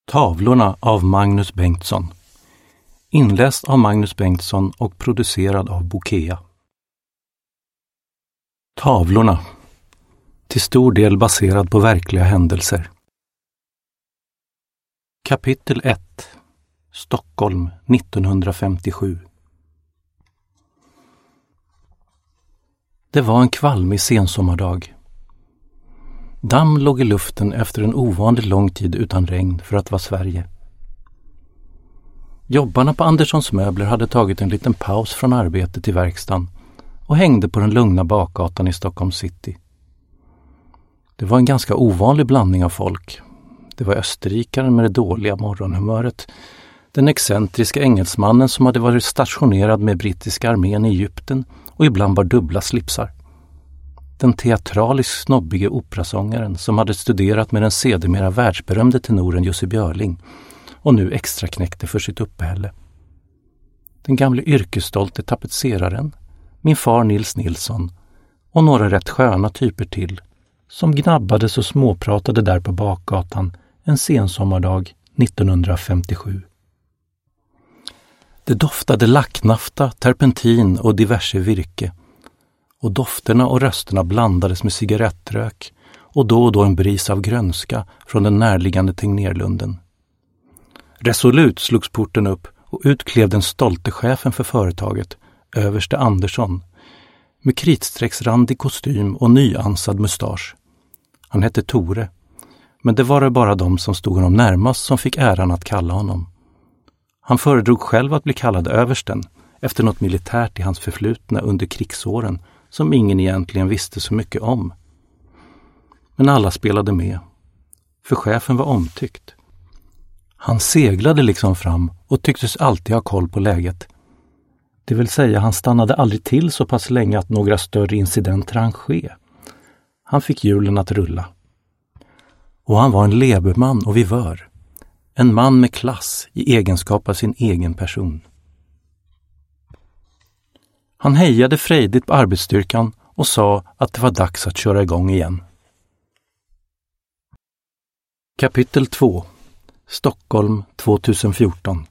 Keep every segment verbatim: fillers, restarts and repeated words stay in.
Tavlorna av Magnus Bengtsson. Inläst av Magnus Bengtsson och producerad av Bokea. Tavlorna. Till stor del baserad på verkliga händelser. Kapitel ett. Stockholm nittonhundrafemtiosju. Det var en kvalmig sensommardag. Damm låg i luften efter en ovanligt lång tid utan regn för att vara Sverige. Jobbarna på Anderssons möbler hade tagit en liten paus från arbetet i verkstaden och hängde på den lugna bakgatan i Stockholm city. Det var en ganska ovanlig blandning av folk. Det var österrikaren med det dåliga morgonhumöret, den excentriska engelsmannen som hade varit stationerad med brittiska armén i Egypten och ibland bar dubbla slipsar. Den teatraliskt snobbige operasångaren som hade studerat med den sedermera världsberömde tenoren Jussi Björling och nu extra knäckte för sitt uppehälle. Den gamle yrkesstolte tapetseraren, min far Nils Nilsson och några rätt sköna typer till som gnabbades och småpratade där på bakgatan en sensommardag nittonhundrafemtiosju. Det doftade lacknafta, terpentin och diverse virke. Och dofterna och rösterna blandades med cigarettrök och då och då en bris av grönska från den närliggande Tegnérlunden. Resolut slogs porten upp och ut klev den stolte chefen för företaget, överste Andersson, med kritstrecksrandig kostym och nyansad mustasch. Han hette Tore, men det var det bara de som stod honom närmast som fick äran att kalla honom. Han föredrog själv att bli kallad översten efter något militärt i hans förflutna under krigsåren som ingen egentligen visste så mycket om. Men alla spelade med, för chefen var omtyckt. Han seglade liksom fram och tycktes alltid ha koll på läget. Det vill säga, han stannade aldrig till så pass länge att några större incidenter hann ske. Han fick hjulen att rulla. Och han var en leberman och vivör. En man med klass i egenskap av sin egen person. Han hejade frejdigt på arbetsstyrkan och sa att det var dags att köra igång igen. Kapitel två. Stockholm tjugohundrafjorton.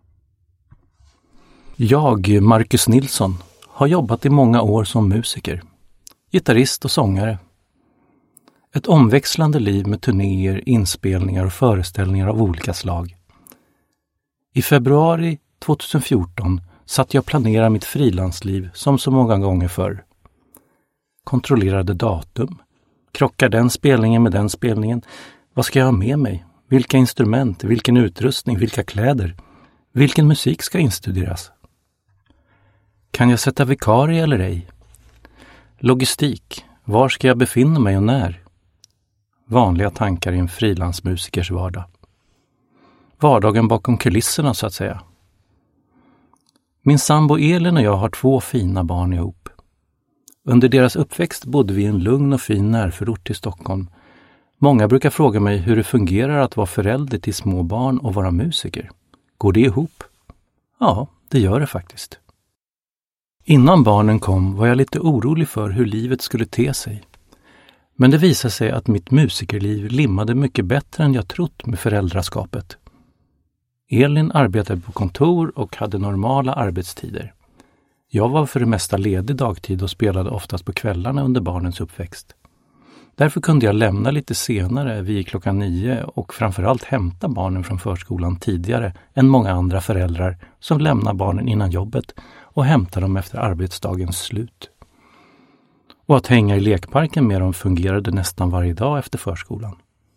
Jag, Marcus Nilsson, har jobbat i många år som musiker, gitarrist och sångare. Ett omväxlande liv med turnéer, inspelningar och föreställningar av olika slag. I februari tjugohundrafjorton satt jag och planerade mitt frilansliv som så många gånger förr. Kontrollerade datum. Krockar den spelningen med den spelningen? Vad ska jag ha med mig? Vilka instrument? Vilken utrustning? Vilka kläder? Vilken musik ska instuderas? Kan jag sätta vikarie eller ej? Logistik. Var ska jag befinna mig och när? Vanliga tankar i en frilansmusikers vardag. Vardagen bakom kulisserna så att säga. Min sambo Elin och jag har två fina barn ihop. Under deras uppväxt bodde vi i en lugn och fin närförort till Stockholm. Många brukar fråga mig hur det fungerar att vara förälder till små barn och vara musiker. Går det ihop? Ja, det gör det faktiskt. Innan barnen kom var jag lite orolig för hur livet skulle te sig. Men det visade sig att mitt musikerliv limmade mycket bättre än jag trott med föräldraskapet. Elin arbetade på kontor och hade normala arbetstider. Jag var för det mesta ledig dagtid och spelade oftast på kvällarna under barnens uppväxt. Därför kunde jag lämna lite senare vid klockan nio och framförallt hämta barnen från förskolan tidigare än många andra föräldrar som lämnar barnen innan jobbet och hämtar dem efter arbetsdagens slut. Och att hänga i lekparken med dem fungerade nästan varje dag efter förskolan.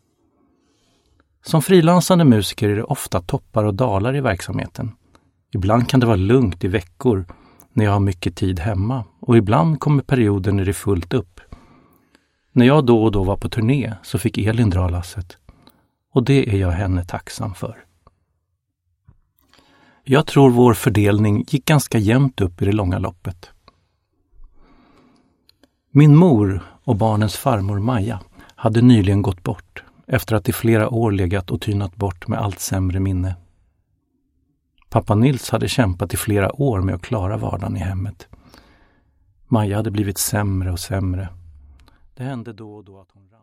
Som frilansande musiker är det ofta toppar och dalar i verksamheten. Ibland kan det vara lugnt i veckor när jag har mycket tid hemma och ibland kommer perioder när det är fullt upp. När jag då och då var på turné så fick Elin dra lasset och det är jag henne tacksam för. Jag tror vår fördelning gick ganska jämnt upp i det långa loppet. Min mor och barnens farmor Maja hade nyligen gått bort efter att i flera år legat och tynat bort med allt sämre minne. Pappa Nils hade kämpat i flera år med att klara vardagen i hemmet. Maja hade blivit sämre och sämre. Det hände då och då att hon rann.